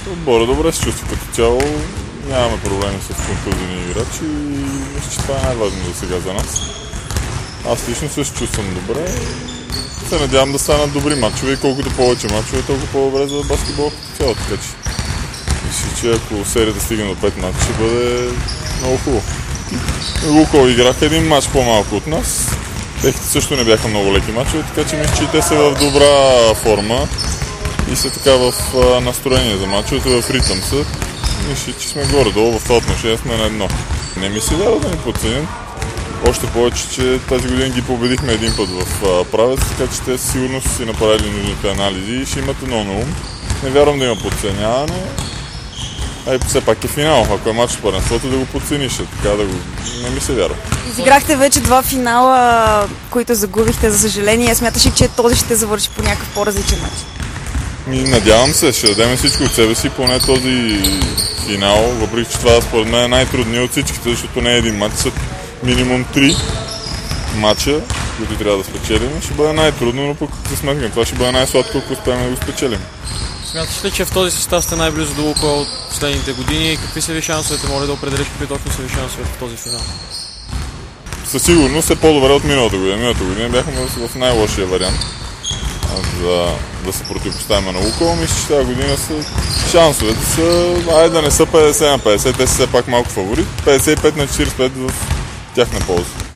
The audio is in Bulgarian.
Отбора добре се чувства като цяло. Нямаме проблеми с контузини играчи и мисля, че това е най-важно за сега за нас. Аз лично се чувствам добре. Се надявам да станат добри мачове и колкото повече мачове, толкова по-добре за баскетбол като цяло. Така че мисля, че ако серията стигне до 5 мача, ще бъде много хубаво. Лукол играха един мач по-малко от нас. Техните също не бяха много леки мачове, така че мисля, че те са в добра форма и са така в настроение за мачовете, в ритъм са. Мисля, че сме горе-долу в това отношение, сме на едно. Не ми се вярва да ни подценят. Още повече, че тази година ги победихме един път в правец, така че те сигурно са си направили нужните анализи и ще имат едно на ум. Не вярвам да има подценяване. Все пак е финал. Ако е мач в първенството, да го подцениш. Така да го... Не ми се вярва. Изиграхте вече 2 финала, които загубихте, за съжаление. Смяташ ли, че този ще завърши по някакъв по-различен начин? Надявам се, ще дадем всичко от себе си, поне този финал, въпреки че това според мен е най-трудният от всичките, защото не е един мач, са минимум 3 мача, които трябва да спечелим. Ще бъде най-трудно, но пък за сметка това ще бъде най-сладко, ако успеем да го спечелим. Смяташ ли, че в този състав сте най-близо до Лукол от последните години? Какви са ви шансовете? Моля да определиш какви точно са ви шансовете в този финал? Със сигурност е по-добре от миналата година. Миналата година бяхме в най-лошия вариант да се противопоставяме на Лукол. Мисля, че тази година шансовете са, да не са 50 на 50, те са все пак малко фаворит, 55 на 45 в тяхна полза.